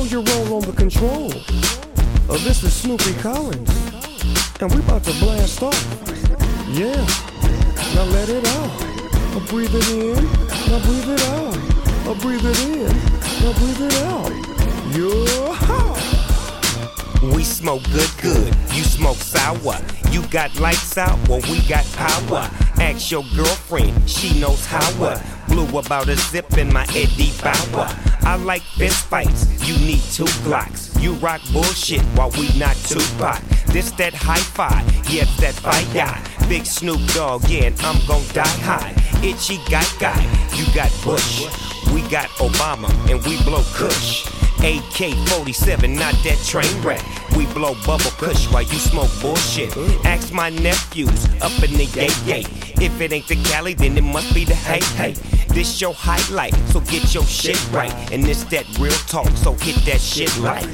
your roll on the control. This is Snoopy Collins, and we about to blast off. Yeah, now let it out. Breathe it in, now breathe it out. Breathe it in, now breathe it out. Yeah. We smoke good, you smoke sour. You got lights out, well we got power. Ask your girlfriend, she knows how. Blew about a zip in my Eddie Bauer. I like fist fights, you need 2 Glocks. You rock bullshit while we not Tupac. This that hi-fi, yeah it's that fight guy. Big Snoop Dogg, yeah and I'm gon' die high. Itchy guy, you got Bush. We got Obama and we blow Kush. AK-47, not that train wreck. We blow bubble kush while you smoke bullshit. Ask my nephews up in the gate. If it ain't the Cali, then it must be the hey. This your highlight, so get your shit right. And this that real talk, so hit that shit right.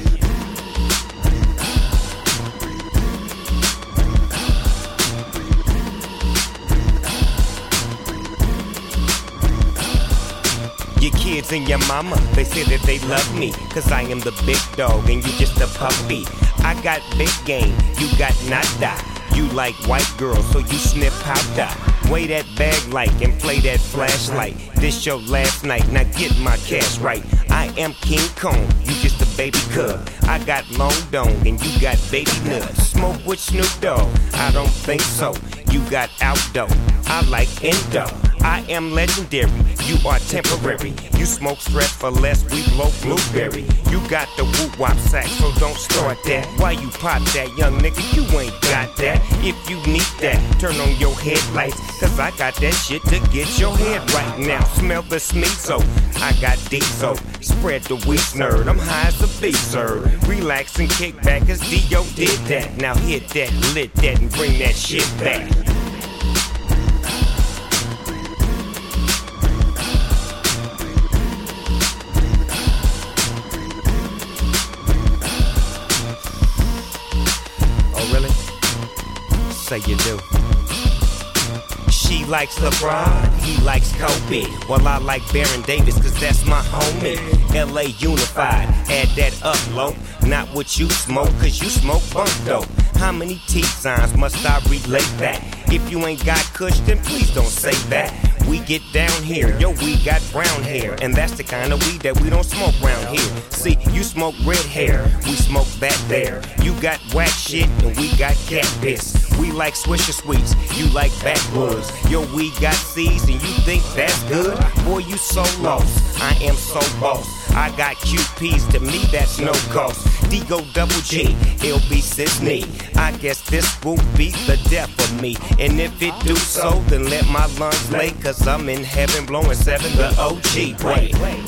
Your kids and your mama, they say that they love me, cause I am the big dog and you just a puppy. I got big game, you got nada. You like white girls, so you sniff powder. Weigh that bag like and play that flashlight. This your last night, now get my cash right. I am King Kong, you just a baby cub. I got long dome and you got baby nuts. Smoke with Snoop Dogg, I don't think so. You got outdoor, I like indo. I am legendary, you are temporary. You smoke stress for less, we blow blueberry. You got the woo-wop sack, so don't start that. Why you pop that, young nigga, you ain't got that. If you need that, turn on your headlights, cause I got that shit to get your head right now. Smell the sneezo, I got diesel. Spread the weak nerd, I'm high as a beat, sir. Relax and kick back, cause D.O. did that. Now hit that, lit that, and bring that shit back. Say you do. She likes LeBron, he likes Kobe. Well, I like Baron Davis, cause that's my homie. LA unified, add that up, low. Not what you smoke, cause you smoke bunk dope. How many T-signs must I relate that? If you ain't got kush, then please don't say that. We get down here, yo, we got brown hair. And that's the kind of weed that we don't smoke round here. See, you smoke red hair, we smoke back there. You got whack shit, and we got cat piss. We like Swisher Sweets, you like backwoods. Yo, we got seeds, and you think that's good? Boy, you so lost, I am so boss. I got QPs, to me that's no cost. D-Go double G, LB Sisney. I guess this will be the death of me. And if it do so, then let my lungs lay, cause I'm in heaven blowing 7 the OG way.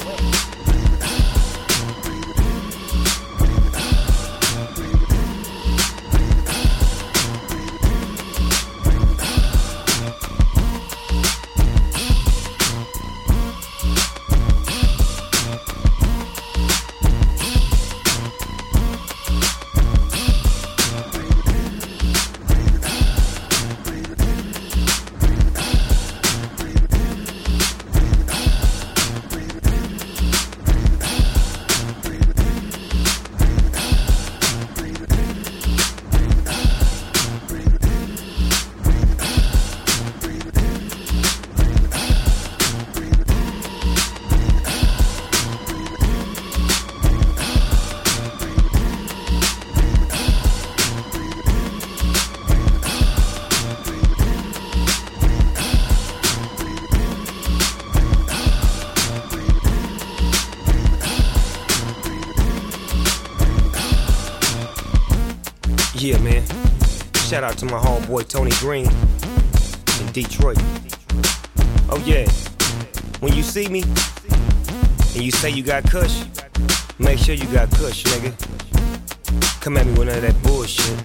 Yeah, man. Shout out to my homeboy Tony Green in Detroit. Oh yeah, when you see me and you say you got kush, make sure you got kush, nigga. Come at me with none of that bullshit.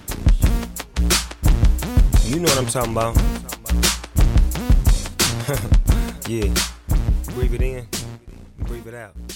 You know what I'm talking about. Yeah, breathe it in, breathe it out.